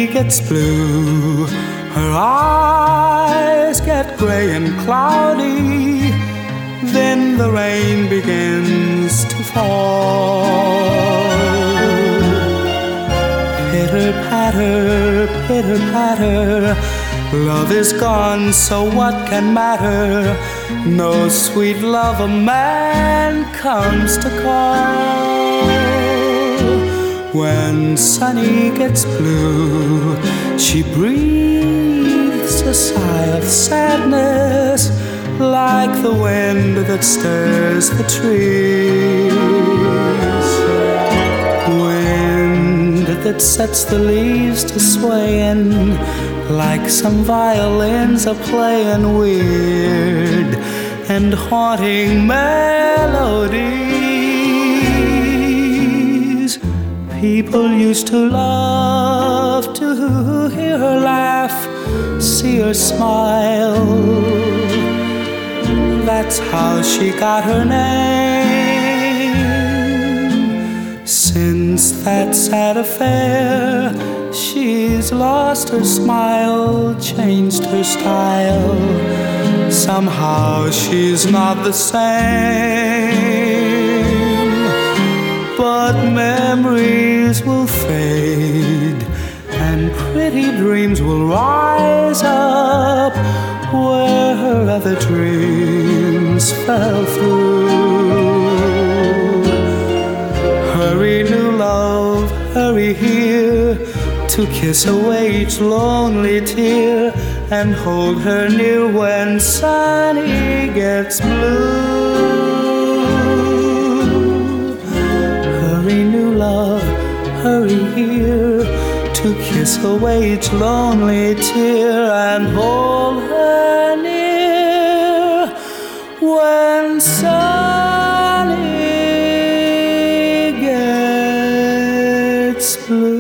Sunny gets blue, her eyes get gray and cloudy, then the rain begins to fall. Pitter-patter, pitter-patter, love is gone, so what can matter? No sweet love a man comes to call. When Sunny gets blue, she breathes a sigh of sadness, like the wind that stirs the trees. Wind that sets the leaves to swaying, like some violins are playing weird and haunting melodies. People used to love to hear her laugh, see her smile. That's how she got her name. Since that sad affair, she's lost her smile, changed her style. Somehow she's not the same. But memories will fade, and pretty dreams will rise up where her other dreams fell through. Hurry, new love, hurry here, to kiss away each lonely tear, and hold her near when Sunny gets blue. Hurry, new love, hurry here, to kiss away each lonely tear, and hold her near when Sunny gets blue.